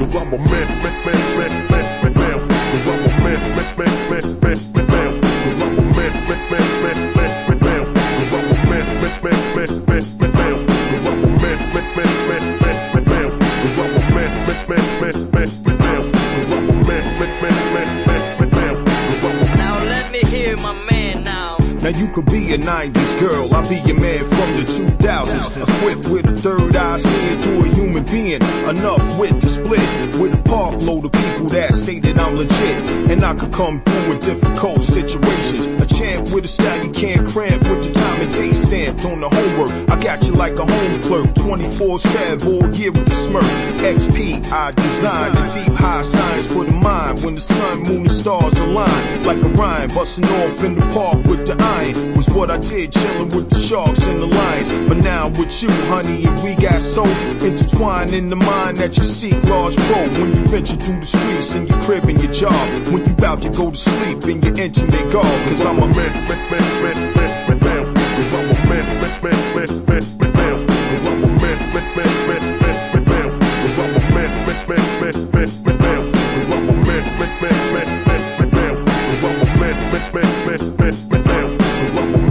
Cause I'm a man, cause I'm a man, cause I'm a man, cause I'm a man, cause I'm a man, cause I'm a man, cause I'm a man, Now let me hear my man now. Now you could be a 90s girl, I'll be your man from the 2000s. Equipped with a third eye, seeing through a human being. Enough wit to split with a park load of people that say that I'm legit. And I could come through with difficult situations. A champ with a style you can't cramp with the time and date stamped on the homework. I got you like a home clerk, 24/7, all year with the smirk. XP, I design the deep high science for the mind. When the sun, moon, and stars align, like a rhyme busting off in the park with the iron. Was what I did, chilling with the sharks and the lions. But now I'm with you, honey, and we got so intertwined in the mind that you seek large pro. When you venture through the streets in your crib and your job, when you about to go to sleep in your intimate garb. Cause I'm a man, cause I'm a man, cause I'm a man, cause I'm a man, cause I'm a man, cause I'm a man, cause I'm a